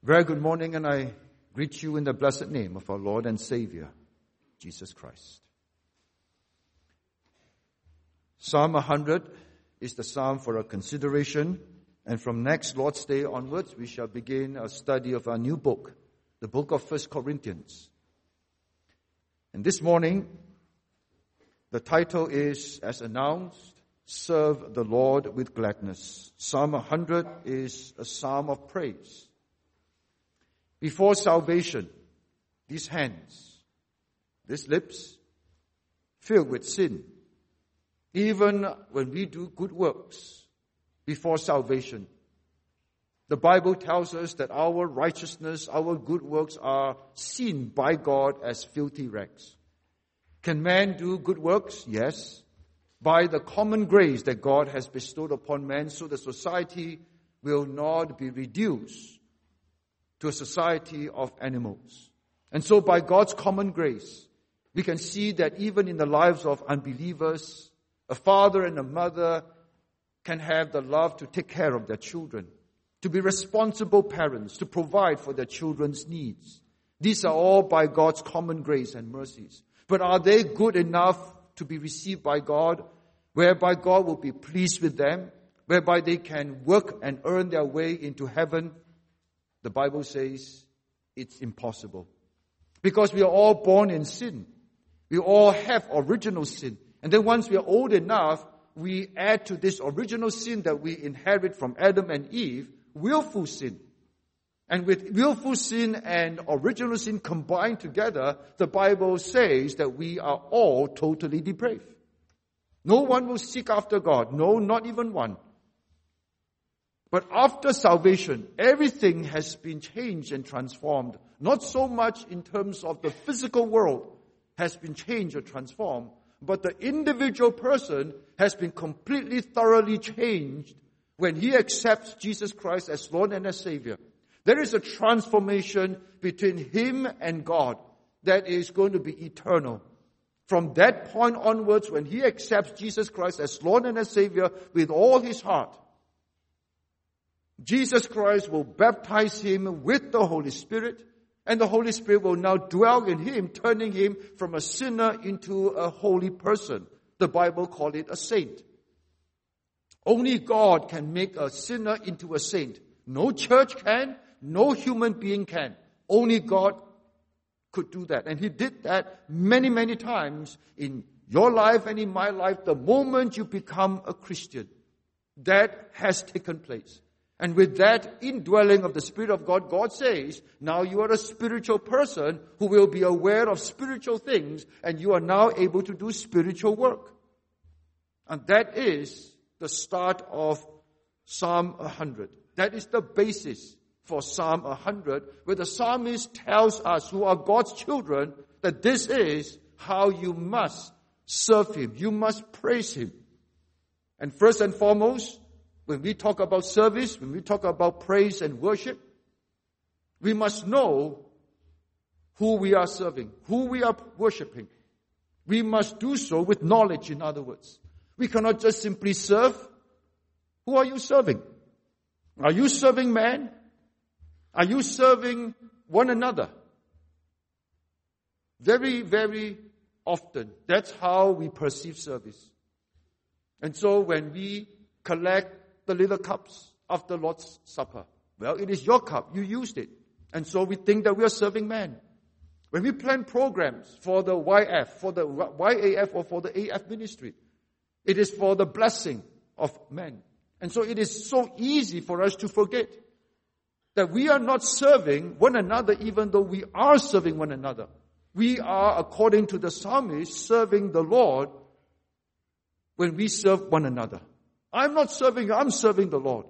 Very good morning, and I greet you in the blessed name of our Lord and Savior, Jesus Christ. Psalm 100 is the psalm for our consideration, and from next Lord's Day onwards, we shall begin a study of our new book, the book of 1 Corinthians. And this morning, the title is, as announced, Serve the Lord with Gladness. Psalm 100 is a psalm of praise. Before salvation, these hands, these lips, filled with sin. Even when we do good works before salvation, the Bible tells us that our righteousness, our good works are seen by God as filthy rags. Can man do good works? Yes. By the common grace that God has bestowed upon man, so the society will not be reduced to a society of animals. And so by God's common grace, we can see that even in the lives of unbelievers, a father and a mother can have the love to take care of their children, to be responsible parents, to provide for their children's needs. These are all by God's common grace and mercies. But are they good enough to be received by God, whereby God will be pleased with them, whereby they can work and earn their way into heaven? The Bible says it's impossible. Because we are all born in sin. We all have original sin. And then once we are old enough, we add to this original sin that we inherit from Adam and Eve, willful sin. And with willful sin and original sin combined together, the Bible says that we are all totally depraved. No one will seek after God. No, not even one. But after salvation, everything has been changed and transformed. Not so much in terms of the physical world has been changed or transformed, but the individual person has been completely, thoroughly changed when he accepts Jesus Christ as Lord and as Savior. There is a transformation between him and God that is going to be eternal. From that point onwards, when he accepts Jesus Christ as Lord and as Savior with all his heart, Jesus Christ will baptize him with the Holy Spirit, and the Holy Spirit will now dwell in him, turning him from a sinner into a holy person. The Bible calls it a saint. Only God can make a sinner into a saint. No church can, no human being can. Only God could do that. And he did that many, many times in your life and in my life. The moment you become a Christian, that has taken place. And with that indwelling of the Spirit of God, God says, now you are a spiritual person who will be aware of spiritual things, and you are now able to do spiritual work. And that is the start of Psalm 100. That is the basis for Psalm 100, where the psalmist tells us who are God's children that this is how you must serve him. You must praise him. And first and foremost, when we talk about service, when we talk about praise and worship, we must know who we are serving, who we are worshiping. We must do so with knowledge, in other words. We cannot just simply serve. Who are you serving? Are you serving man? Are you serving one another? Very, very often, that's how we perceive service. And so when we collect the little cups after Lord's Supper, well, it is your cup. You used it. And so we think that we are serving man. When we plan programs for the YF, for the YAF, or for the AF ministry, it is for the blessing of men. And so it is so easy for us to forget that we are not serving one another, even though we are serving one another. We are, according to the psalmist, serving the Lord when we serve one another. I'm not serving you, I'm serving the Lord.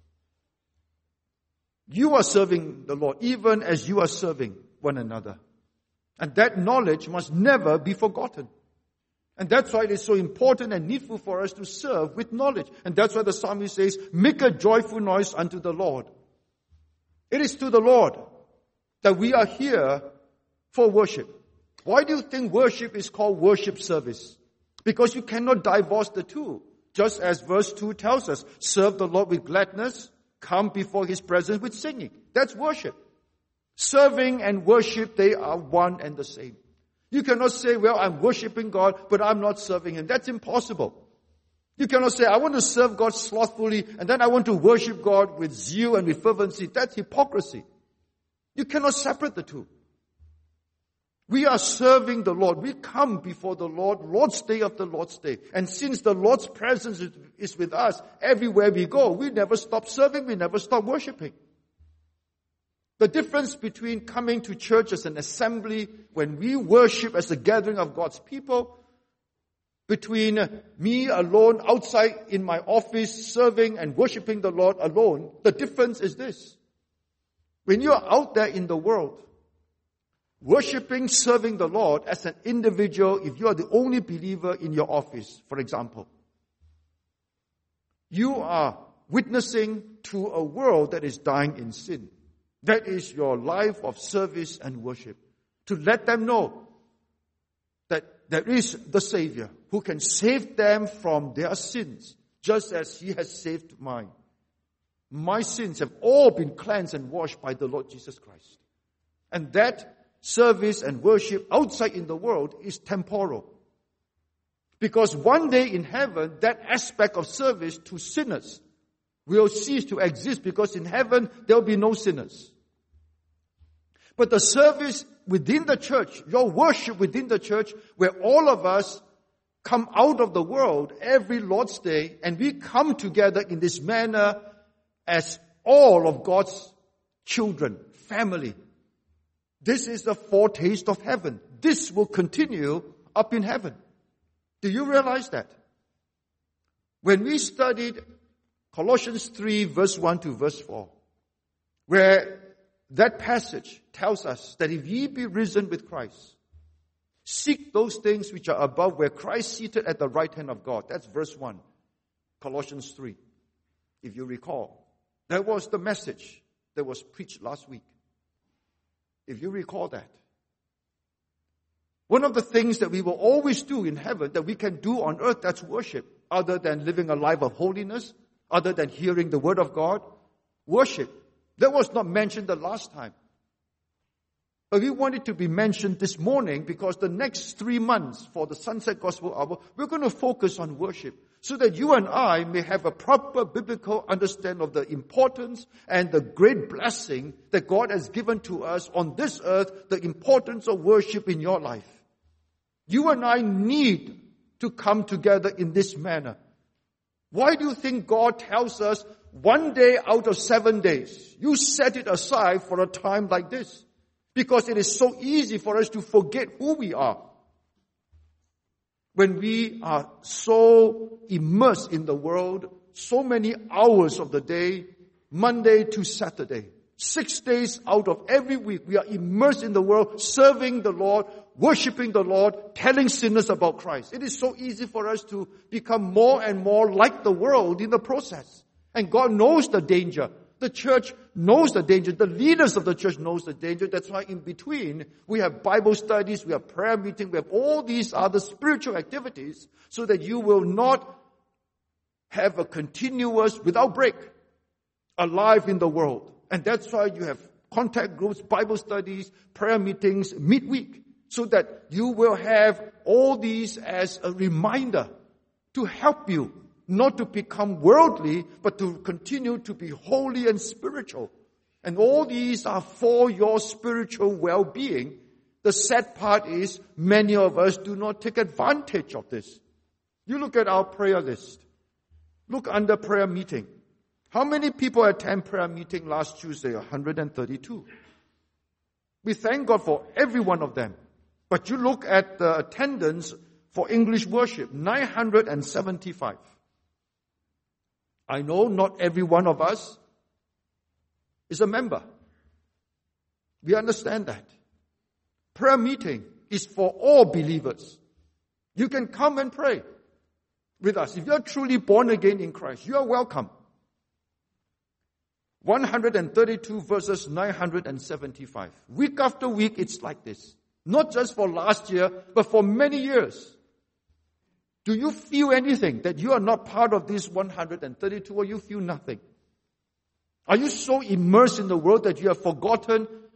You are serving the Lord, even as you are serving one another. And that knowledge must never be forgotten. And that's why it is so important and needful for us to serve with knowledge. And that's why the psalmist says, make a joyful noise unto the Lord. It is to the Lord that we are here for worship. Why do you think worship is called worship service? Because you cannot divorce the two. Just as verse 2 tells us, serve the Lord with gladness, come before his presence with singing. That's worship. Serving and worship, they are one and the same. You cannot say, well, I'm worshiping God, but I'm not serving Him. That's impossible. You cannot say, I want to serve God slothfully, and then I want to worship God with zeal and with fervency. That's hypocrisy. You cannot separate the two. We are serving the Lord. We come before the Lord, Lord's Day after Lord's Day. And since the Lord's presence is with us everywhere we go, we never stop serving, we never stop worshiping. The difference between coming to church as an assembly, when we worship as a gathering of God's people, between me alone outside in my office serving and worshiping the Lord alone, the difference is this. When you're out there in the world, worshiping, serving the Lord as an individual, if you are the only believer in your office, for example, you are witnessing to a world that is dying in sin. That is your life of service and worship. To let them know that there is the Savior who can save them from their sins, just as He has saved mine. My sins have all been cleansed and washed by the Lord Jesus Christ. And that service and worship outside in the world is temporal. Because one day in heaven, that aspect of service to sinners will cease to exist, because in heaven there will be no sinners. But the service within the church, your worship within the church, where all of us come out of the world every Lord's Day, and we come together in this manner as all of God's children, family. This is the foretaste of heaven. This will continue up in heaven. Do you realize that? When we studied Colossians 3 verse 1 to verse 4, where that passage tells us that if ye be risen with Christ, seek those things which are above, where Christ is seated at the right hand of God. That's verse 1, Colossians 3. If you recall, that was the message that was preached last week. If you recall that. One of the things that we will always do in heaven, that we can do on earth, that's worship. Other than living a life of holiness, other than hearing the word of God, worship. That was not mentioned the last time. But we want it to be mentioned this morning, because the next 3 months for the Sunset Gospel Hour, we're going to focus on worship, so that you and I may have a proper biblical understanding of the importance and the great blessing that God has given to us on this earth, the importance of worship in your life. You and I need to come together in this manner. Why do you think God tells us 1 day out of 7 days, you set it aside for a time like this? Because it is so easy for us to forget who we are when we are so immersed in the world, so many hours of the day, Monday to Saturday. 6 days out of every week, we are immersed in the world, serving the Lord, worshiping the Lord, telling sinners about Christ. It is so easy for us to become more and more like the world in the process. And God knows the danger. The church knows the danger. The leaders of the church knows the danger. That's why in between, we have Bible studies, we have prayer meeting, we have all these other spiritual activities, so that you will not have a continuous, without break, alive in the world. And that's why you have contact groups, Bible studies, prayer meetings midweek, so that you will have all these as a reminder to help you not to become worldly, but to continue to be holy and spiritual. And all these are for your spiritual well-being. The sad part is many of us do not take advantage of this. You look at our prayer list. Look under prayer meeting. How many people attend prayer meeting last Tuesday? 132. We thank God for every one of them. But you look at the attendance for English worship, 975. I know not every one of us is a member. We understand that. Prayer meeting is for all believers. You can come and pray with us. If you are truly born again in Christ, you are welcome. 132 versus 975. Week after week, it's like this. Not just for last year, but for many years. Do you feel anything that you are not part of this 132, or you feel nothing? Are you so immersed in the world that you have forgotten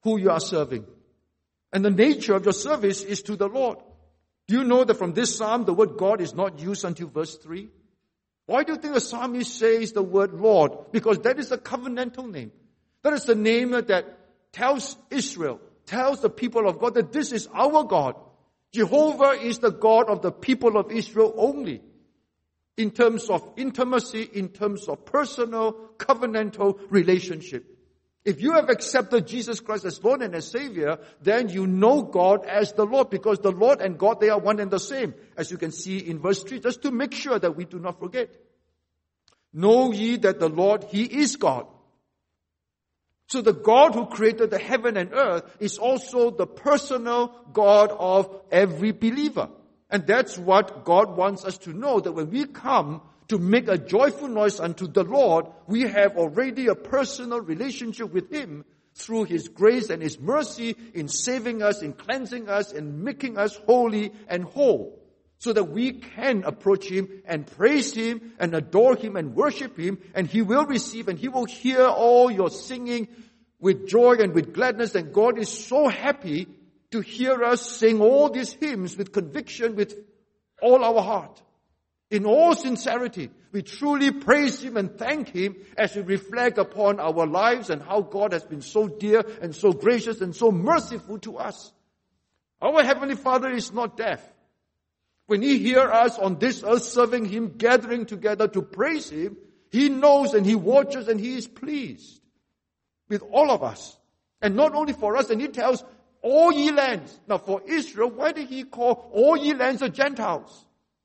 who you are serving. And the nature of your service is to the Lord. Do you know that from this psalm, the word God is not used until verse 3? Why do you think the psalmist says the word Lord? Because that is a covenantal name. That is the name that tells Israel, tells the people of God that this is our God. Jehovah is the God of the people of Israel only. In terms of intimacy, in terms of personal, covenantal relationship. If you have accepted Jesus Christ as Lord and as Savior, then you know God as the Lord, because the Lord and God, they are one and the same. As you can see in verse 3, just to make sure that we do not forget. Know ye that the Lord, He is God. So the God who created the heaven and earth is also the personal God of every believer. And that's what God wants us to know, that when we come to make a joyful noise unto the Lord, we have already a personal relationship with Him through His grace and His mercy in saving us, in cleansing us, and making us holy and whole, so that we can approach Him and praise Him and adore Him and worship Him, and He will receive and He will hear all your singing with joy and with gladness. And God is so happy to hear us sing all these hymns with conviction, with all our heart. In all sincerity, we truly praise Him and thank Him as we reflect upon our lives and how God has been so dear and so gracious and so merciful to us. Our Heavenly Father is not deaf. When He hears us on this earth serving Him, gathering together to praise Him, He knows and He watches and He is pleased with all of us. And not only for us, and He tells all ye lands. Now for Israel, why did He call all ye lands the Gentiles?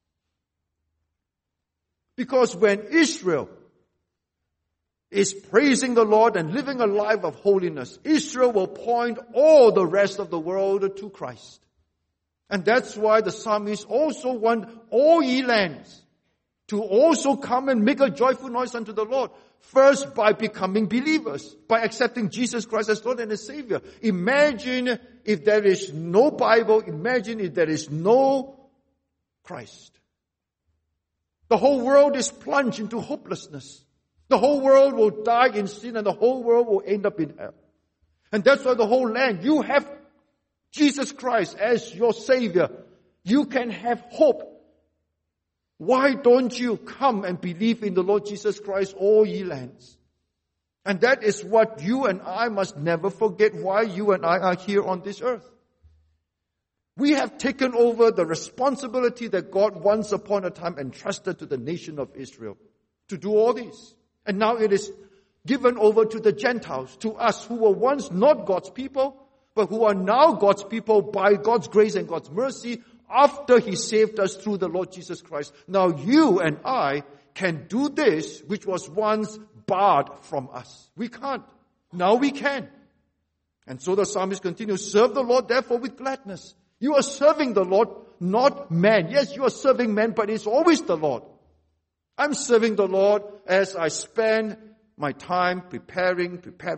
Because when Israel is praising the Lord and living a life of holiness, Israel will point all the rest of the world to Christ. And that's why the psalmist also want all ye lands to also come and make a joyful noise unto the Lord. First, by becoming believers, by accepting Jesus Christ as Lord and as Savior. Imagine if there is no Bible, imagine if there is no Christ. The whole world is plunged into hopelessness. The whole world will die in sin and the whole world will end up in hell. And that's why the whole land, you have Jesus Christ as your Savior. You can have hope. Why don't you come and believe in the Lord Jesus Christ, all ye lands? And that is what you and I must never forget, why you and I are here on this earth. We have taken over the responsibility that God once upon a time entrusted to the nation of Israel to do all this. And now it is given over to the Gentiles, to us who were once not God's people, but who are now God's people by God's grace and God's mercy after He saved us through the Lord Jesus Christ. Now you and I can do this which was once barred from us. We can't. Now we can. And so the psalmist continues, serve the Lord therefore with gladness. You are serving the Lord, not man. Yes, you are serving man, but it's always the Lord. I'm serving the Lord as I spend my time preparing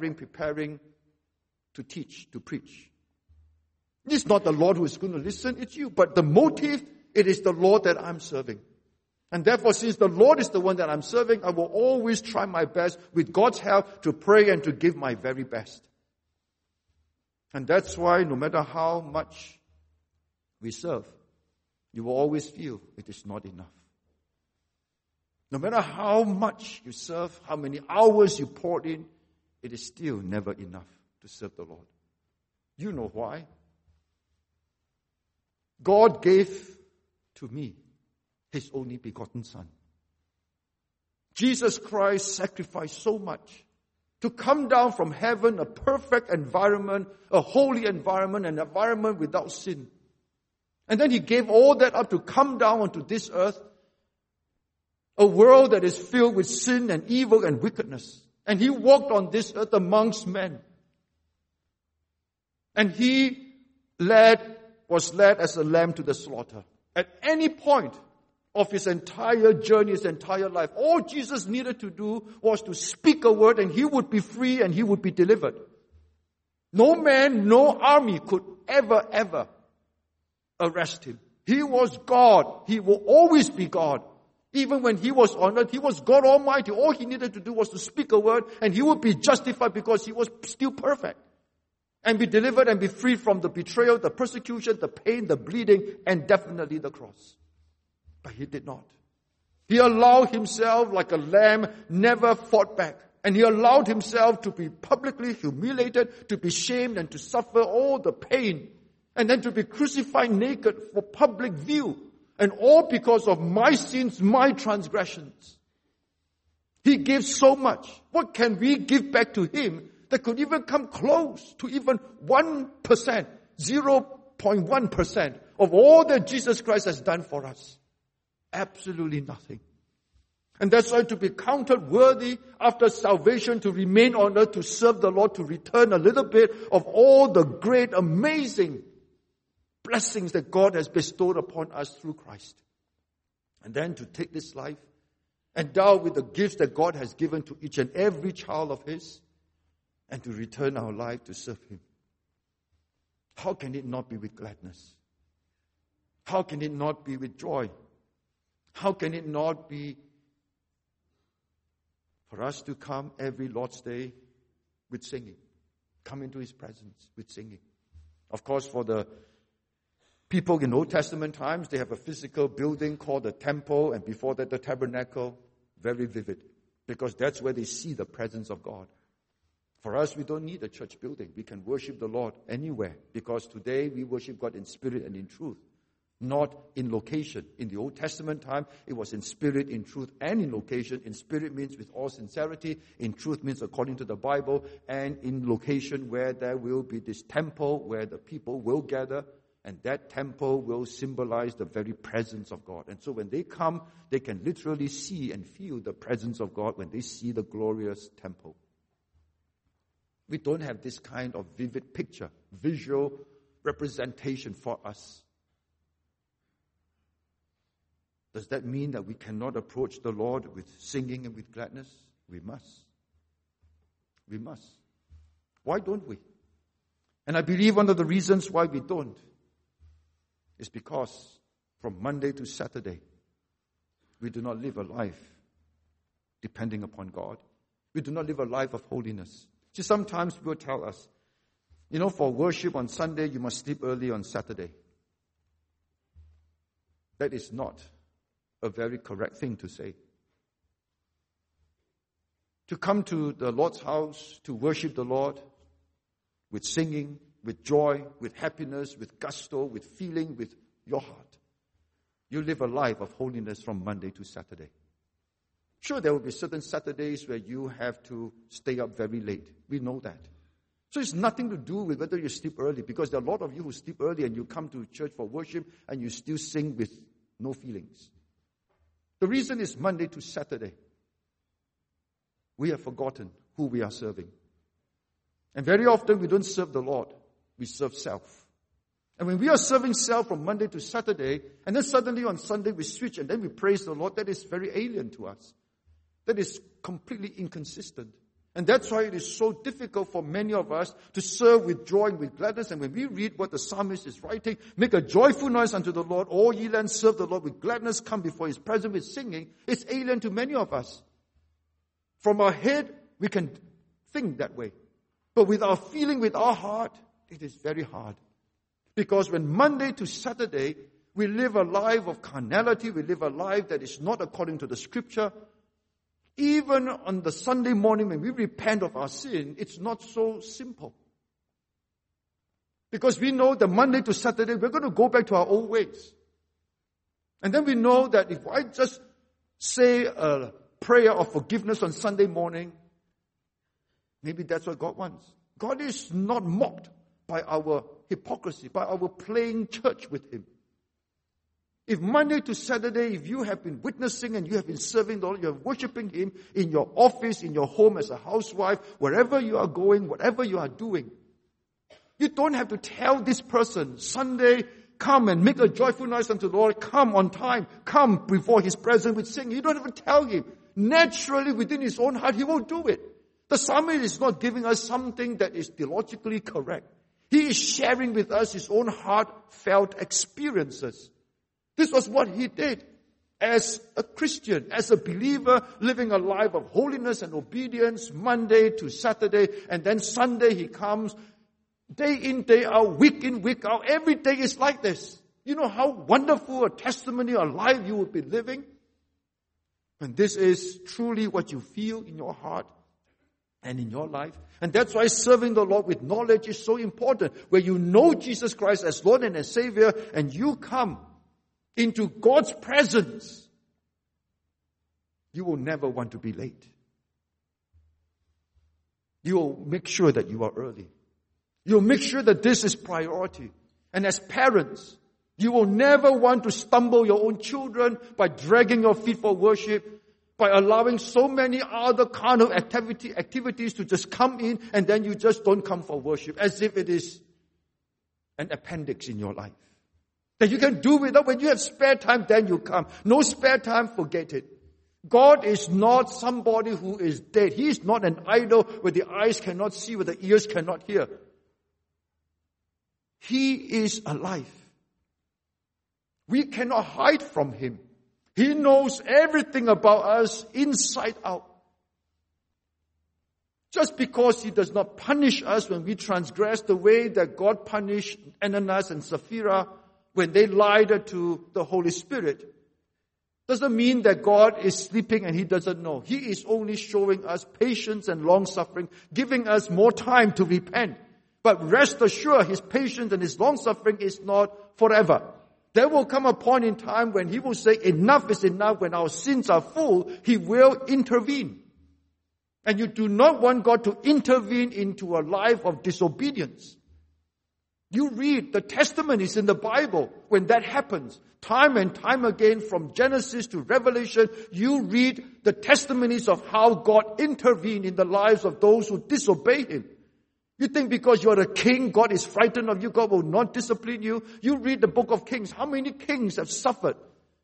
to teach, to preach. It's not the Lord who is going to listen, it's you. But the motive, it is the Lord that I'm serving. And therefore, since the Lord is the one that I'm serving, I will always try my best, with God's help, to pray and to give my very best. And that's why no matter how much we serve, you will always feel it is not enough. No matter how much you serve, how many hours you pour in, it is still never enough to serve the Lord. You know why? God gave to me His only begotten Son. Jesus Christ sacrificed so much to come down from heaven, a perfect environment, a holy environment, an environment without sin. And then He gave all that up to come down onto this earth, a world that is filled with sin and evil and wickedness. And He walked on this earth amongst men. And He was led as a lamb to the slaughter. At any point of His entire journey, His entire life, all Jesus needed to do was to speak a word and He would be free and He would be delivered. No man, no army could ever arrest Him. He was God. He will always be God. Even when He was on earth, He was God Almighty. All He needed to do was to speak a word and He would be justified because He was still perfect. and be delivered and be free from the betrayal, the persecution, the pain, the bleeding, and definitely the cross. But he did not. He allowed himself like a lamb, never fought back. And he allowed himself to be publicly humiliated, to be shamed, and to suffer all the pain. And then to be crucified naked for public view. And all because of my sins, my transgressions. He gave so much. What can we give back to him that could even come close to even 1%, 0.1% of all that Jesus Christ has done for us? Absolutely nothing. And that's why to be counted worthy after salvation, to remain on earth, to serve the Lord, to return a little bit of all the great, amazing blessings that God has bestowed upon us through Christ. And then to take this life, endowed with the gifts that God has given to each and every child of his, and to return our life to serve him. How can it not be with gladness? How can it not be with joy? How can it not be for us to come every Lord's Day with singing? Come into his presence with singing. Of course, for the people in Old Testament times, they have a physical building called the temple, and before that the tabernacle. Very vivid, because that's where they see the presence of God. For us, we don't need a church building. We can worship the Lord anywhere, because today we worship God in spirit and in truth, not in location. In the Old Testament time, it was in spirit, in truth, and in location. In spirit means with all sincerity. In truth means according to the Bible. And in location where there will be this temple where the people will gather. And that temple will symbolize the very presence of God. And so when they come, they can literally see and feel the presence of God when they see the glorious temple. We don't have this kind of vivid picture, visual representation for us. Does that mean that we cannot approach the Lord with singing and with gladness? We must. We must. Why don't we? And I believe one of the reasons why we don't is because from Monday to Saturday, we do not live a life depending upon God. We do not live a life of holiness. See, sometimes people tell us, for worship on Sunday, you must sleep early on Saturday. That is not a very correct thing to say. To come to the Lord's house, to worship the Lord with singing, with joy, with happiness, with gusto, with feeling, with your heart. You live a life of holiness from Monday to Saturday. Sure, there will be certain Saturdays where you have to stay up very late. We know that. So it's nothing to do with whether you sleep early, because there are a lot of you who sleep early and you come to church for worship and you still sing with no feelings. The reason is Monday to Saturday. We have forgotten who we are serving. And very often we don't serve the Lord. We serve self. And when we are serving self from Monday to Saturday, and then suddenly on Sunday we switch and then we praise the Lord, that is very alien to us. That is completely inconsistent. And that's why it is so difficult for many of us to serve with joy and with gladness. And when we read what the psalmist is writing, make a joyful noise unto the Lord, all ye lands, serve the Lord with gladness, come before his presence with singing, it's alien to many of us. From our head, we can think that way. But with our feeling, with our heart, it is very hard. Because when Monday to Saturday, we live a life of carnality, we live a life that is not according to the scripture. Even on the Sunday morning when we repent of our sin, it's not so simple. Because we know that Monday to Saturday, we're going to go back to our old ways. And then we know that if I just say a prayer of forgiveness on Sunday morning, maybe that's what God wants. God is not mocked by our hypocrisy, by our playing church with him. If Monday to Saturday, if you have been witnessing and you have been serving the Lord, you are worshiping him in your office, in your home as a housewife, wherever you are going, whatever you are doing, you don't have to tell this person, Sunday, come and make a joyful noise unto the Lord, come on time, come before his presence with singing. You don't have to tell him. Naturally, within his own heart, he will do it. The psalmist is not giving us something that is theologically correct. He is sharing with us his own heartfelt experiences. This was what he did as a Christian, as a believer, living a life of holiness and obedience, Monday to Saturday, and then Sunday he comes Day in, day out, week in, week out, every day is like this. You know how wonderful a testimony, a life you will be living? And this is truly what you feel in your heart and in your life. And that's why serving the Lord with knowledge is so important. Where you know Jesus Christ as Lord and as Savior, and you come into God's presence, you will never want to be late. You will make sure that you are early. You'll make sure that this is priority. And as parents, you will never want to stumble your own children by dragging your feet for worship, by allowing so many other kind of activities to just come in, and then you just don't come for worship, as if it is an appendix in your life. That you can do without. When you have spare time, then you come. No spare time, forget it. God is not somebody who is dead. He is not an idol where the eyes cannot see, where the ears cannot hear. He is alive. We cannot hide from Him. He knows everything about us inside out. Just because He does not punish us when we transgress the way that God punished Ananias and Sapphira when they lied to the Holy Spirit, doesn't mean that God is sleeping and He doesn't know. He is only showing us patience and long-suffering, giving us more time to repent. But rest assured, His patience and His long-suffering is not forever. There will come a point in time when He will say, enough is enough. When our sins are full, He will intervene. And you do not want God to intervene into a life of disobedience. You read the testimonies in the Bible when that happens. Time and time again, from Genesis to Revelation, you read the testimonies of how God intervened in the lives of those who disobey Him. You think because you're a king, God is frightened of you, God will not discipline you. You read the book of Kings. How many kings have suffered?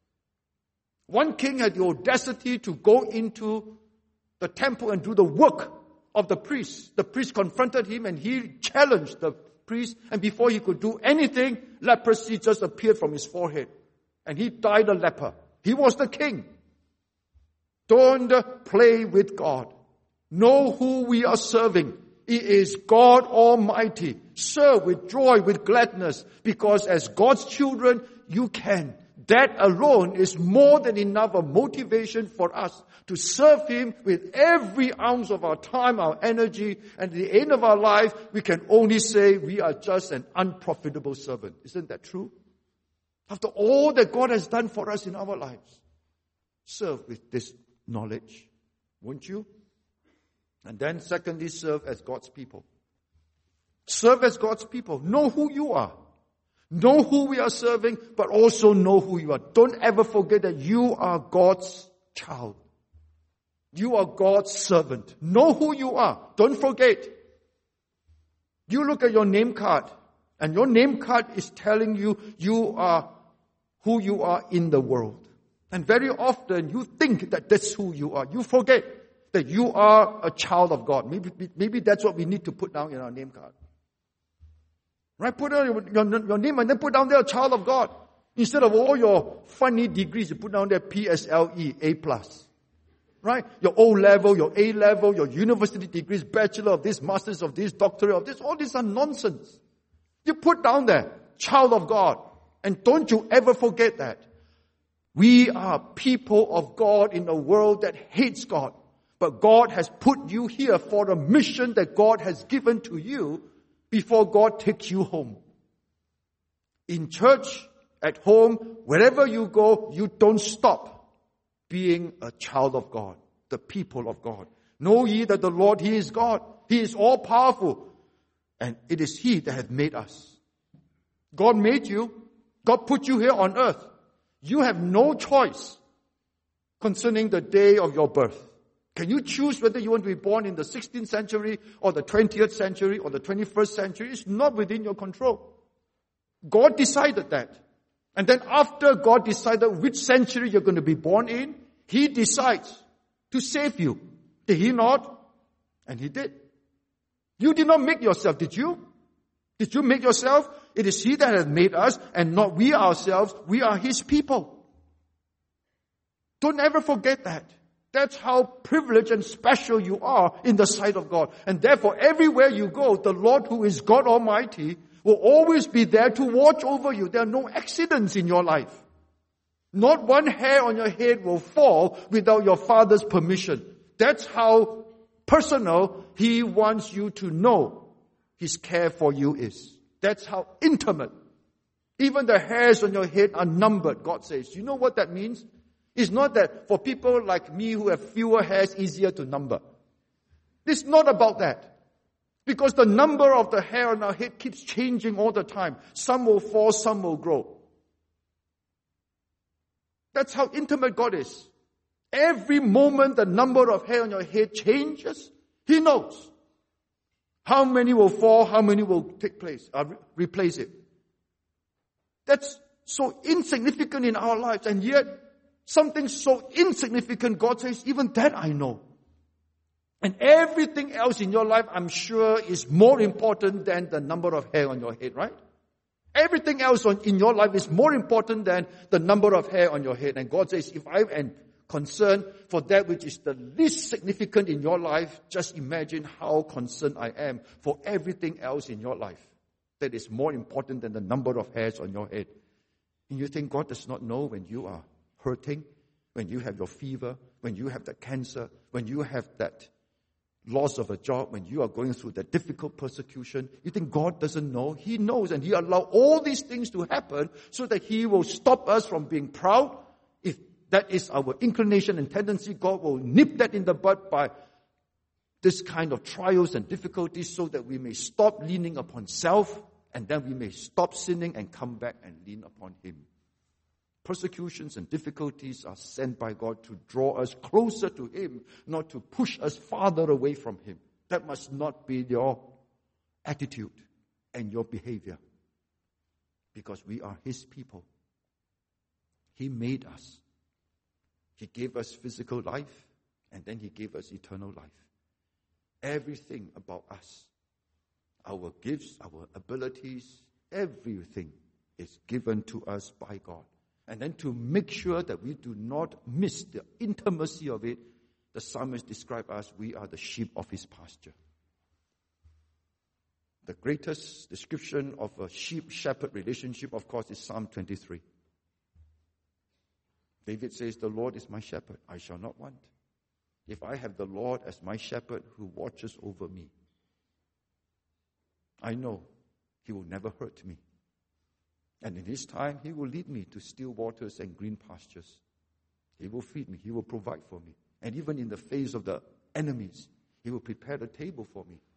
One king had the audacity to go into the temple and do the work of the priest. The priest confronted him and he challenged the priest. And before he could do anything, leprosy just appeared from his forehead. And he died a leper. He was the king. Don't play with God. Know who we are serving. He is God Almighty. Serve with joy, with gladness, because as God's children, you can. That alone is more than enough of motivation for us to serve Him with every ounce of our time, our energy, and at the end of our life, we can only say we are just an unprofitable servant. Isn't that true? After all that God has done for us in our lives, serve with this knowledge, won't you? And then secondly, serve as God's people. Serve as God's people. Know who you are. Know who we are serving, but also know who you are. Don't ever forget that you are God's child. You are God's servant. Know who you are. Don't forget. You look at your name card, and your name card is telling you you are who you are in the world. And very often you think that that's who you are. You forget that you are a child of God. Maybe that's what we need to put down in our name card. Right? Put down your name and then put down there a child of God. Instead of all your funny degrees, you put down there PSLE, A+. Right? Your O level, your A level, your university degrees, bachelor of this, masters of this, doctorate of this. All these are nonsense. You put down there, child of God. And don't you ever forget that. We are people of God in a world that hates God. But God has put you here for a mission that God has given to you before God takes you home. In church, at home, wherever you go, you don't stop being a child of God, the people of God. Know ye that the Lord, He is God. He is all powerful. And it is He that hath made us. God made you. God put you here on earth. You have no choice concerning the day of your birth. Can you choose whether you want to be born in the 16th century or the 20th century or the 21st century? It's not within your control. God decided that. And then after God decided which century you're going to be born in, He decides to save you. Did He not? And He did. You did not make yourself, did you? Did you make yourself? It is He that has made us and not we ourselves. We are His people. Don't ever forget that. That's how privileged and special you are in the sight of God. And therefore, everywhere you go, the Lord, who is God Almighty, will always be there to watch over you. There are no accidents in your life. Not one hair on your head will fall without your Father's permission. That's how personal He wants you to know His care for you is. That's how intimate. Even the hairs on your head are numbered, God says. You know what that means? It's not that for people like me who have fewer hairs, easier to number. It's not about that. Because the number of the hair on our head keeps changing all the time. Some will fall, some will grow. That's how intimate God is. Every moment the number of hair on your head changes, He knows. How many will fall, how many will take place, replace it. That's so insignificant in our lives, and yet something so insignificant, God says, even that I know. And everything else in your life, I'm sure, is more important than the number of hair on your head, right? Everything else in your life is more important than the number of hair on your head. And God says, if I am concerned for that which is the least significant in your life, just imagine how concerned I am for everything else in your life that is more important than the number of hairs on your head. And you think God does not know when you are hurting, when you have your fever, when you have that cancer, when you have that loss of a job, when you are going through that difficult persecution. You think God doesn't know? He knows, and He allowed all these things to happen so that He will stop us from being proud. If that is our inclination and tendency, God will nip that in the bud by this kind of trials and difficulties so that we may stop leaning upon self, and then we may stop sinning and come back and lean upon Him. Persecutions and difficulties are sent by God to draw us closer to Him, not to push us farther away from Him. That must not be your attitude and your behavior, because we are His people. He made us. He gave us physical life, and then He gave us eternal life. Everything about us, our gifts, our abilities, everything is given to us by God. And then to make sure that we do not miss the intimacy of it, the psalmist describes us, we are the sheep of His pasture. The greatest description of a sheep-shepherd relationship, of course, is Psalm 23. David says, the Lord is my shepherd, I shall not want. If I have the Lord as my shepherd who watches over me, I know He will never hurt me. And in His time, He will lead me to still waters and green pastures. He will feed me. He will provide for me. And even in the face of the enemies, He will prepare a table for me.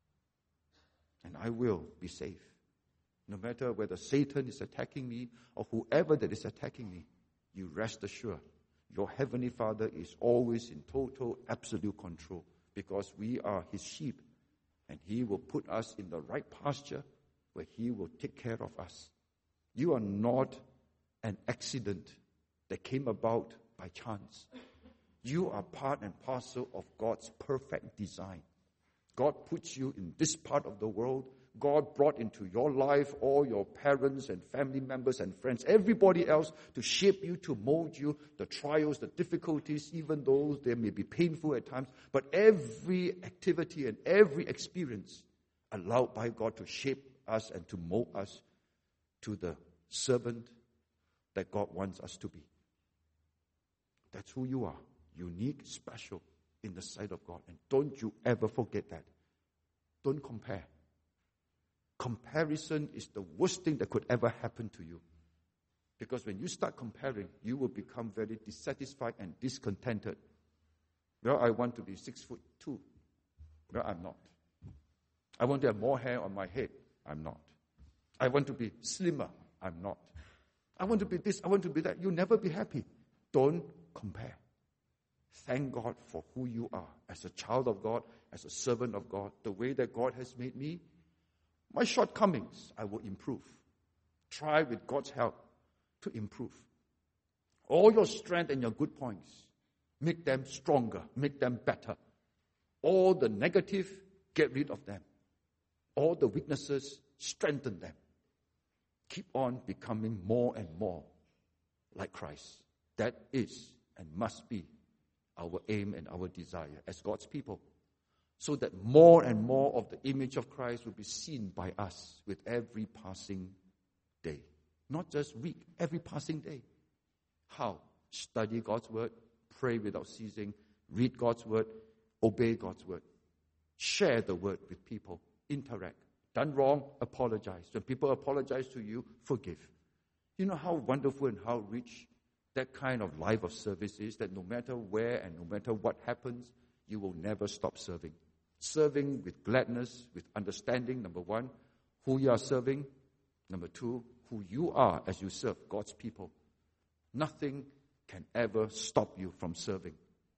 And I will be safe. No matter whether Satan is attacking me or whoever that is attacking me, you rest assured, your Heavenly Father is always in total, absolute control, because we are His sheep. And He will put us in the right pasture where He will take care of us. You are not an accident that came about by chance. You are part and parcel of God's perfect design. God puts you in this part of the world. God brought into your life all your parents and family members and friends, everybody else, to shape you, to mold you, the trials, the difficulties, even though they may be painful at times. But every activity and every experience allowed by God to shape us and to mold us to the servant that God wants us to be. That's who you are. Unique, special in the sight of God. And don't you ever forget that. Don't compare. Comparison is the worst thing that could ever happen to you. Because when you start comparing, you will become very dissatisfied and discontented. Well, I want to be 6'2". Well, I'm not. I want to have more hair on my head. I'm not. I want to be slimmer. I'm not. I want to be this, I want to be that. You'll never be happy. Don't compare. Thank God for who you are as a child of God, as a servant of God, the way that God has made me. My shortcomings, I will improve. Try with God's help to improve. All your strength and your good points, make them stronger, make them better. All the negative, get rid of them. All the weaknesses, strengthen them. Keep on becoming more and more like Christ. That is and must be our aim and our desire as God's people, so that more and more of the image of Christ will be seen by us with every passing day. Not just week, every passing day. How? Study God's word, pray without ceasing, read God's word, obey God's word. Share the word with people, interact. Done wrong, apologize. When people apologize to you, forgive. You know how wonderful and how rich that kind of life of service is, that no matter where and no matter what happens, you will never stop serving. Serving with gladness, with understanding, number one, who you are serving. Number two, who you are as you serve God's people. Nothing can ever stop you from serving.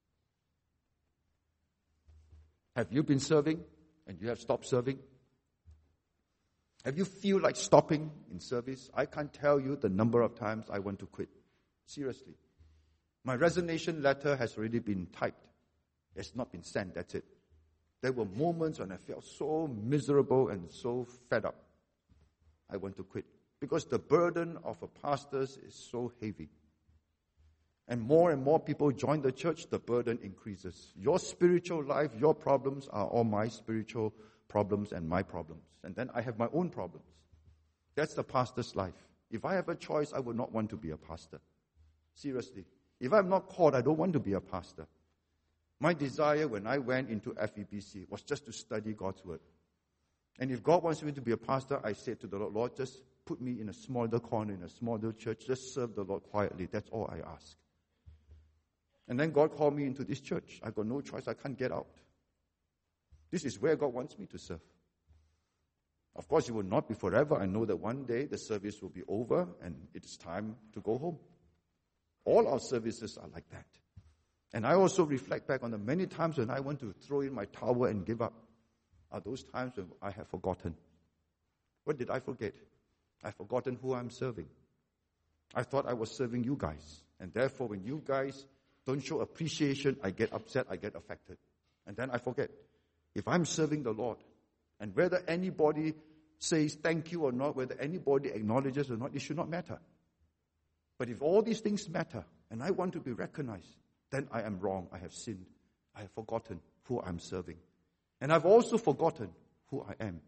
Have you been serving and you have stopped serving? Have you feel like stopping in service? I can't tell you the number of times I want to quit. Seriously. My resignation letter has already been typed. It's not been sent, that's it. There were moments when I felt so miserable and so fed up. I want to quit. Because the burden of a pastor is so heavy. And more people join the church, the burden increases. Your spiritual life, your problems are all my spiritual problems and my problems. And then I have my own problems. That's the pastor's life. If I have a choice, I would not want to be a pastor. Seriously. If I'm not called, I don't want to be a pastor. My desire when I went into FEBC was just to study God's word. And if God wants me to be a pastor, I said to the Lord, Lord, just put me in a smaller corner, in a smaller church. Just serve the Lord quietly. That's all I ask. And then God called me into this church. I got no choice. I can't get out. This is where God wants me to serve. Of course, it will not be forever. I know that one day the service will be over and it's time to go home. All our services are like that. And I also reflect back on the many times when I want to throw in my towel and give up. Are those times when I have forgotten. What did I forget? I've forgotten who I'm serving. I thought I was serving you guys. And therefore, when you guys don't show appreciation, I get upset, I get affected. And then I forget. If I'm serving the Lord, and whether anybody says thank you or not, whether anybody acknowledges or not, it should not matter. But if all these things matter, and I want to be recognized, then I am wrong. I have sinned. I have forgotten who I'm serving. And I've also forgotten who I am.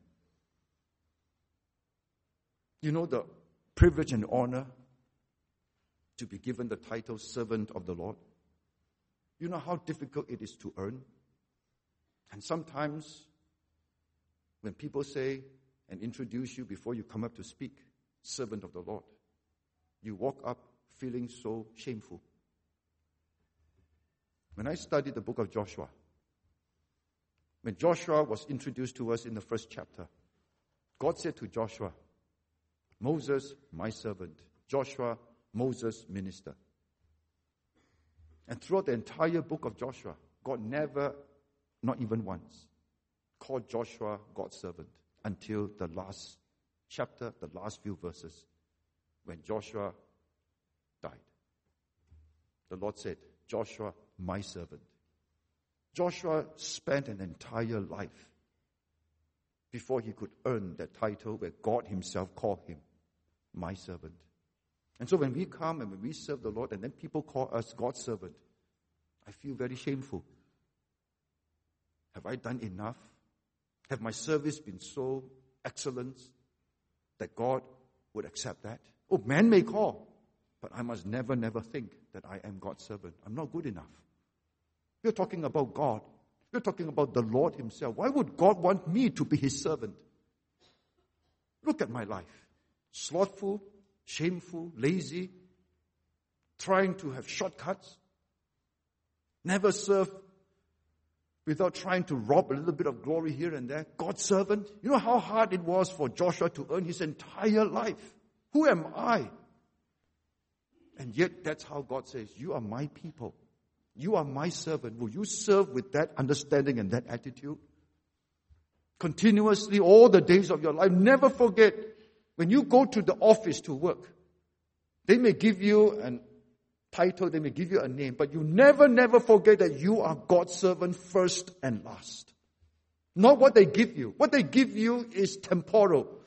You know the privilege and honor to be given the title servant of the Lord? You know how difficult it is to earn? And sometimes when people say and introduce you before you come up to speak, servant of the Lord, you walk up feeling so shameful. When I studied the book of Joshua, when Joshua was introduced to us in the first chapter, God said to Joshua, Moses, my servant. Joshua, Moses' minister. And throughout the entire book of Joshua, God never, not even once, called Joshua God's servant until the last chapter, the last few verses, when Joshua died. The Lord said, Joshua, my servant. Joshua spent an entire life before he could earn that title where God himself called him my servant. And so when we come and when we serve the Lord and then people call us God's servant, I feel very shameful. Have I done enough? Have my service been so excellent that God would accept that? Oh, man may call, but I must never think that I am God's servant. I'm not good enough. We're talking about God. We're talking about the Lord himself. Why would God want me to be his servant? Look at my life. Slothful, shameful, lazy, trying to have shortcuts, never serve without trying to rob a little bit of glory here and there. God's servant. You know how hard it was for Joshua to earn his entire life. Who am I? And yet that's how God says, you are my people. You are my servant. Will you serve with that understanding and that attitude? Continuously, all the days of your life. Never forget, when you go to the office to work, they may give you a title, they may give you a name, but you never forget that you are God's servant first and last. Not what they give you. What they give you is temporal.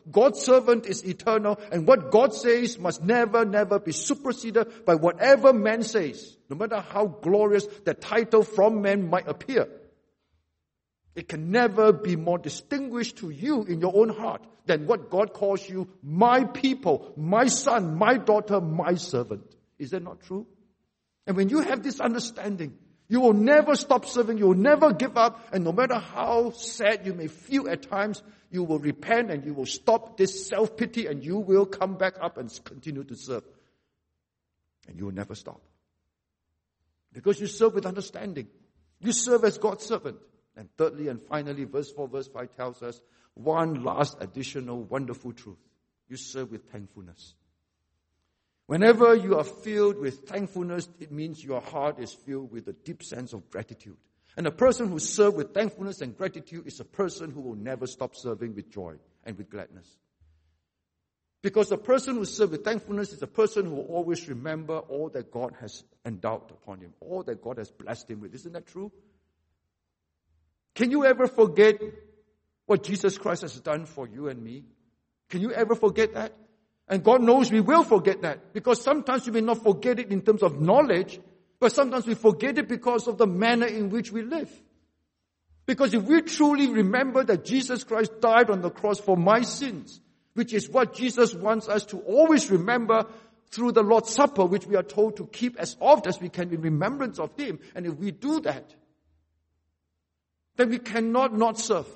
God's servant is eternal, and what God says must never, never be superseded by whatever man says, no matter how glorious the title from man might appear. It can never be more distinguished to you in your own heart than what God calls you, my people, my son, my daughter, my servant. Is that not true? And when you have this understanding, you will never stop serving, you will never give up, and no matter how sad you may feel at times, you will repent and you will stop this self-pity and you will come back up and continue to serve. And you will never stop. Because you serve with understanding. You serve as God's servant. And thirdly and finally, verse 4, verse 5 tells us one last additional wonderful truth. You serve with thankfulness. Whenever you are filled with thankfulness, it means your heart is filled with a deep sense of gratitude. And a person who serves with thankfulness and gratitude is a person who will never stop serving with joy and with gladness. Because the person who serves with thankfulness is a person who will always remember all that God has endowed upon him, all that God has blessed him with. Isn't that true? Can you ever forget what Jesus Christ has done for you and me? Can you ever forget that? And God knows we will forget that, because sometimes we may not forget it in terms of knowledge, but sometimes we forget it because of the manner in which we live. Because if we truly remember that Jesus Christ died on the cross for my sins, which is what Jesus wants us to always remember through the Lord's Supper, which we are told to keep as oft as we can in remembrance of Him, and if we do that, then we cannot not serve.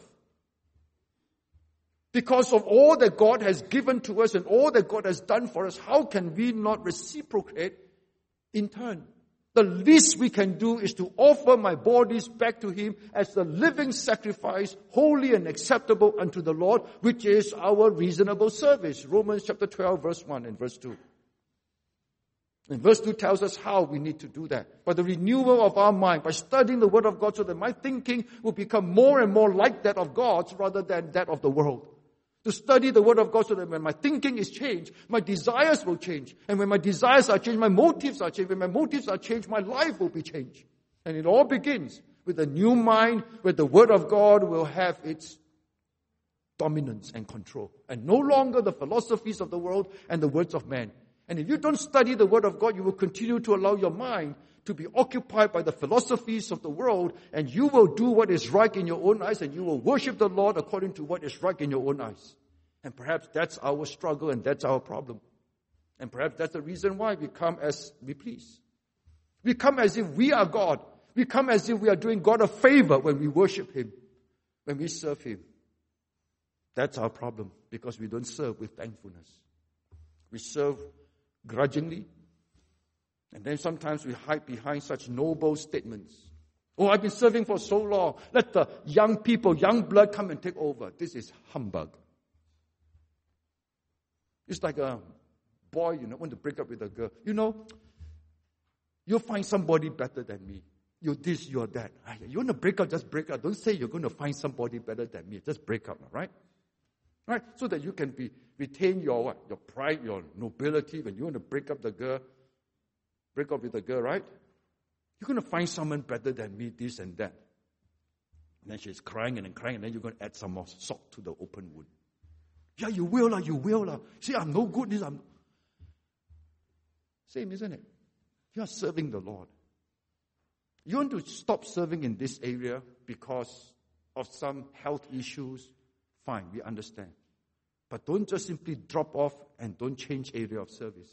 Because of all that God has given to us and all that God has done for us, how can we not reciprocate in turn? The least we can do is to offer my bodies back to Him as a living sacrifice, holy and acceptable unto the Lord, which is our reasonable service. Romans chapter 12, verse 1 and verse 2. And verse 2 tells us how we need to do that. By the renewal of our mind, by studying the Word of God, so that my thinking will become more and more like that of God's rather than that of the world. To study the Word of God so that when my thinking is changed, my desires will change. And when my desires are changed, my motives are changed. When my motives are changed, my life will be changed. And it all begins with a new mind where the Word of God will have its dominance and control. And no longer the philosophies of the world and the words of man. And if you don't study the Word of God, you will continue to allow your mind to be occupied by the philosophies of the world, and you will do what is right in your own eyes, and you will worship the Lord according to what is right in your own eyes. And perhaps that's our struggle and that's our problem. And perhaps that's the reason why we come as we please. We come as if we are God. We come as if we are doing God a favor when we worship Him, when we serve Him. That's our problem, because we don't serve with thankfulness. We serve grudgingly. And then sometimes we hide behind such noble statements. Oh, I've been serving for so long. Let the young people, young blood come and take over. This is humbug. It's like a boy, want to break up with a girl. You'll find somebody better than me. You're this, you're that. You want to break up, just break up. Don't say you're going to find somebody better than me. Just break up, right? Right? So that you can retain your pride, your nobility. When you want to break up with the girl, right? You're going to find someone better than me, this and that. And then she's crying and then you're going to add some more salt to the open wound. Yeah, you will. See, I'm no good. Same, isn't it? You are serving the Lord. You want to stop serving in this area because of some health issues? Fine, we understand. But don't just simply drop off and don't change area of service.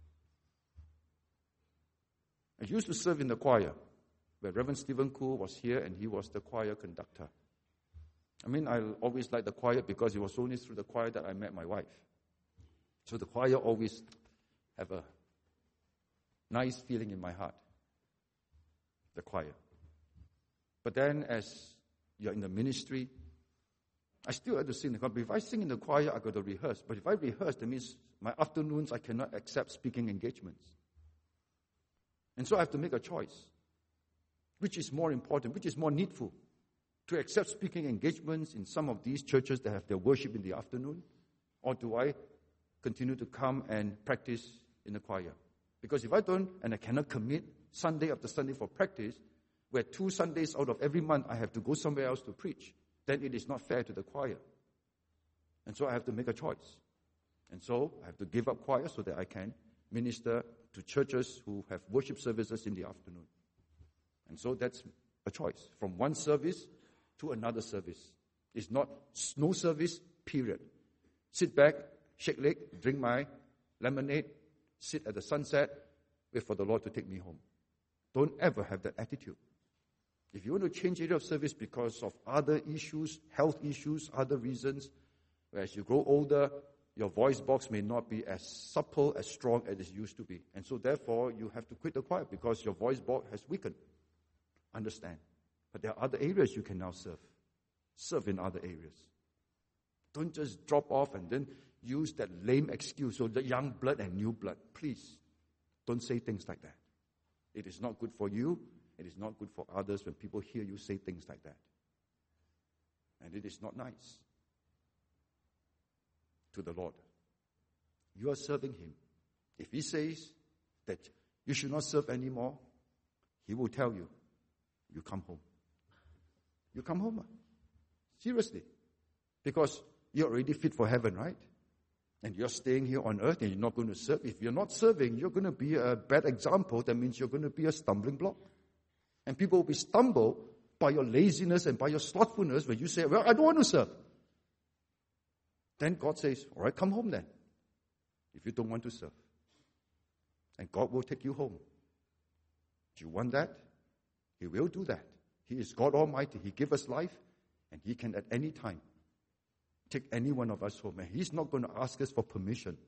I used to serve in the choir, where Reverend Stephen Koo was here and he was the choir conductor. I always liked the choir because it was only through the choir that I met my wife. So the choir always have a nice feeling in my heart, the choir. But then as you're in the ministry, I still have to sing in the choir. But if I sing in the choir, I got to rehearse. But if I rehearse, that means my afternoons I cannot accept speaking engagements. And so I have to make a choice. Which is more important, which is more needful? To accept speaking engagements in some of these churches that have their worship in the afternoon? Or do I continue to come and practice in the choir? Because if I don't, and I cannot commit Sunday after Sunday for practice, where 2 Sundays out of every month I have to go somewhere else to preach, then it is not fair to the choir. And so I have to make a choice. And so I have to give up choir so that I can minister to churches who have worship services in the afternoon. And so that's a choice. From one service to another service. It's not no service, period. Sit back, shake leg, drink my lemonade, sit at the sunset, wait for the Lord to take me home. Don't ever have that attitude. If you want to change area of service because of other issues, health issues, other reasons, as you grow older, your voice box may not be as supple, as strong as it used to be. And so therefore, you have to quit the choir because your voice box has weakened. Understand. But there are other areas you can now serve. Serve in other areas. Don't just drop off and then use that lame excuse, so the young blood and new blood. Please, don't say things like that. It is not good for you. It is not good for others when people hear you say things like that. And it is not nice to the Lord. You are serving Him. If He says that you should not serve anymore, He will tell you, you come home. You come home. Seriously. Because you're already fit for heaven, right? And you're staying here on earth and you're not going to serve. If you're not serving, you're going to be a bad example. That means you're going to be a stumbling block. And people will be stumbled by your laziness and by your slothfulness when you say, well, I don't want to serve. Then God says, all right, come home then. If you don't want to serve. And God will take you home. Do you want that? He will do that. He is God Almighty. He gives us life. And He can at any time take any one of us home. And He's not going to ask us for permission.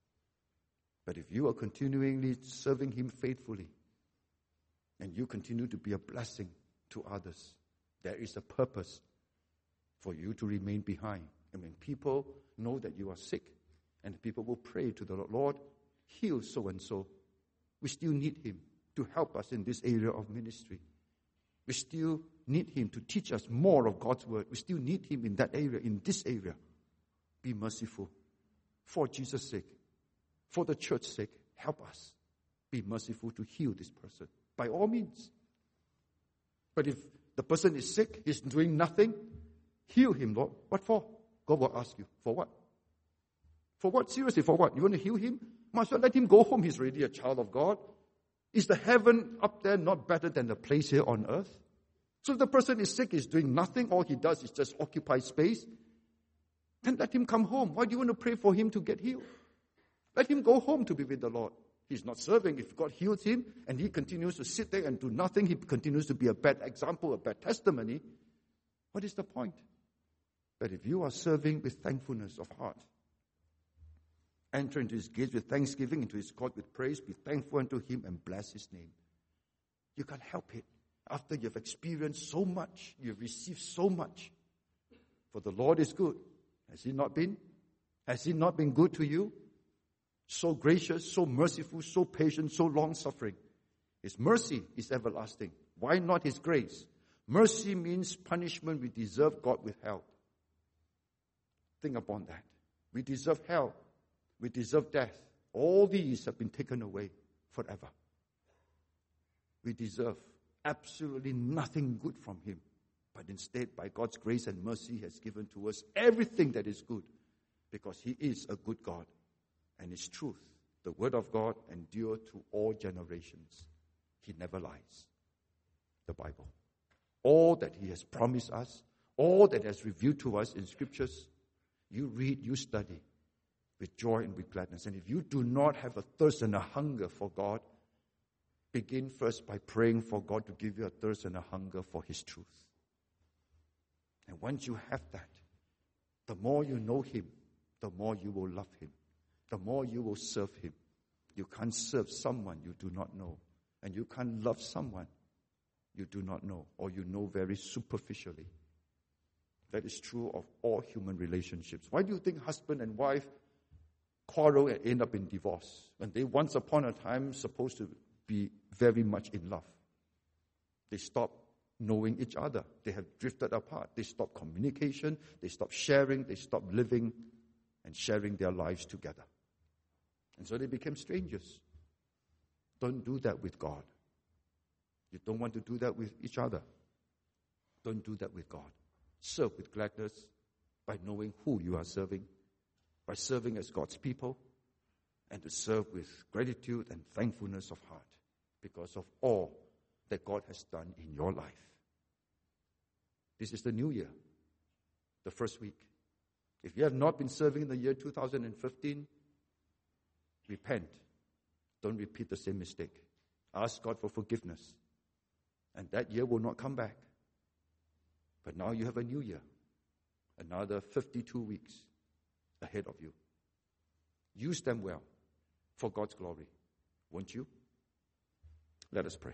But if you are continually serving Him faithfully, and you continue to be a blessing to others, there is a purpose for you to remain behind. And when people know that you are sick, and people will pray to the Lord, heal so-and-so, we still need Him to help us in this area of ministry. We still need Him to teach us more of God's word. We still need Him in that area, in this area. Be merciful. For Jesus' sake, for the church's sake, help us. Be merciful to heal this person. By all means. But if the person is sick, he's doing nothing, heal him, Lord. What for? God will ask you, for what? For what? Seriously, for what? You want to heal him? Might as well let him go home. He's already a child of God. Is the heaven up there not better than the place here on earth? So if the person is sick, he's doing nothing, all he does is just occupy space, then let him come home. Why do you want to pray for him to get healed? Let him go home to be with the Lord. He's not serving. If God heals him and he continues to sit there and do nothing, he continues to be a bad example, a bad testimony, what is the point? But if you are serving with thankfulness of heart, enter into His gates with thanksgiving, into His court with praise, be thankful unto Him and bless His name. You can't help it. After you've experienced so much, you've received so much. For the Lord is good. Has He not been? Has He not been good to you? So gracious, so merciful, so patient, so long-suffering. His mercy is everlasting. Why not His grace? Mercy means punishment we deserve, God withheld. Think upon that. We deserve hell. We deserve death. All these have been taken away forever. We deserve absolutely nothing good from Him. But instead, by God's grace and mercy, He has given to us everything that is good. Because He is a good God. And His truth, the Word of God, endure to all generations. He never lies. The Bible. All that He has promised us, all that He has revealed to us in Scriptures, you read, you study with joy and with gladness. And if you do not have a thirst and a hunger for God, begin first by praying for God to give you a thirst and a hunger for His truth. And once you have that, the more you know Him, the more you will love Him. The more you will serve Him. You can't serve someone you do not know. And you can't love someone you do not know, or you know very superficially. That is true of all human relationships. Why do you think husband and wife quarrel and end up in divorce when they once upon a time supposed to be very much in love? They stop knowing each other. They have drifted apart. They stop communication. They stop sharing. They stop living and sharing their lives together. And so they became strangers. Don't do that with God. You don't want to do that with each other. Don't do that with God. Serve with gladness by knowing who you are serving by serving as God's people and to serve with gratitude and thankfulness of heart because of all that God has done in your life. This is the new year, the first week. If you have not been serving in the year 2015, repent. Don't repeat the same mistake. Ask God for forgiveness. And that year will not come back. But now you have a new year. Another 52 weeks ahead of you. Use them well for God's glory. Won't you? Let us pray.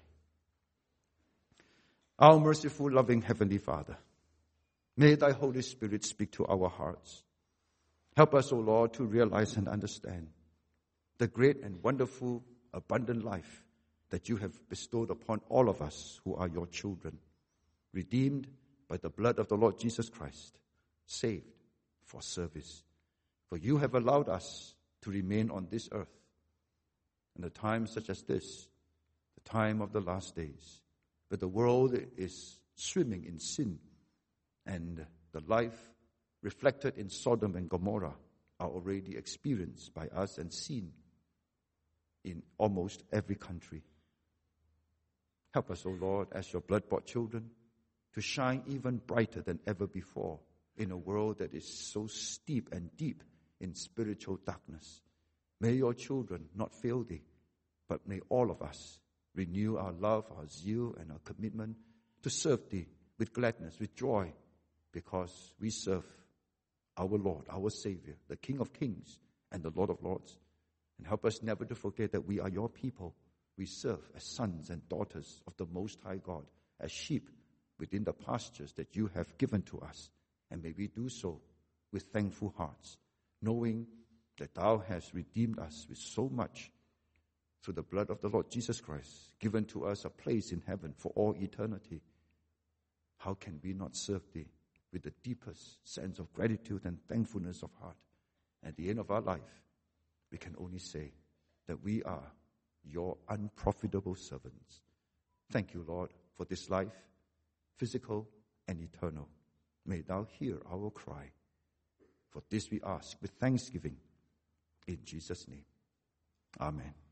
Our merciful, loving Heavenly Father, may Thy Holy Spirit speak to our hearts. Help us, O Lord, to realize and understand the great and wonderful, abundant life that You have bestowed upon all of us who are Your children, redeemed by the blood of the Lord Jesus Christ, saved for service. For You have allowed us to remain on this earth in a time such as this, the time of the last days, where the world is swimming in sin and the life reflected in Sodom and Gomorrah are already experienced by us and seen in almost every country. Help us, O Lord, as Your blood-bought children, to shine even brighter than ever before in a world that is so steep and deep in spiritual darkness. May Your children not fail Thee, but may all of us renew our love, our zeal, and our commitment to serve Thee with gladness, with joy, because we serve our Lord, our Savior, the King of Kings and the Lord of Lords. And help us never to forget that we are Your people. We serve as sons and daughters of the Most High God, as sheep within the pastures that You have given to us. And may we do so with thankful hearts, knowing that Thou hast redeemed us with so much through the blood of the Lord Jesus Christ, given to us a place in heaven for all eternity. How can we not serve Thee with the deepest sense of gratitude and thankfulness of heart? At the end of our life, we can only say that we are Your unprofitable servants. Thank You, Lord, for this life, physical and eternal. May Thou hear our cry. For this we ask with thanksgiving in Jesus' name. Amen.